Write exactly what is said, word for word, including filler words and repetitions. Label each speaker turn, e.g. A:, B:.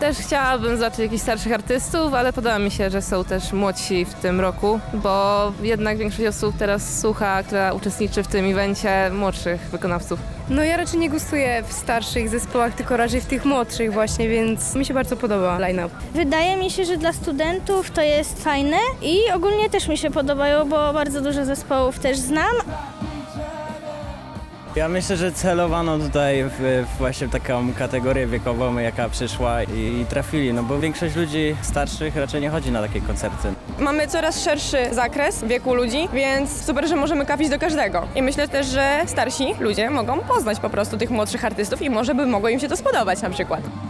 A: też chciałabym zobaczyć jakichś starszych artystów, ale podoba mi się, że są też młodsi w tym roku, bo jednak większość osób teraz słucha, która uczestniczy w tym evencie, młodszych wykonawców.
B: No ja raczej nie gustuję w starszych zespołach, tylko raczej w tych młodszych właśnie, więc mi się bardzo podoba line-up.
C: Wydaje mi się, że dla studentów to jest fajne i ogólnie też mi się podobają, bo bardzo dużo zespołów też znam.
D: Ja myślę, że celowano tutaj w, w właśnie taką kategorię wiekową, jaka przyszła i, i trafili, no bo większość ludzi starszych raczej nie chodzi na takie koncerty.
E: Mamy coraz szerszy zakres wieku ludzi, więc super, że możemy trafić do każdego. I myślę też, że starsi ludzie mogą poznać po prostu tych młodszych artystów i może by mogło im się to spodobać na przykład.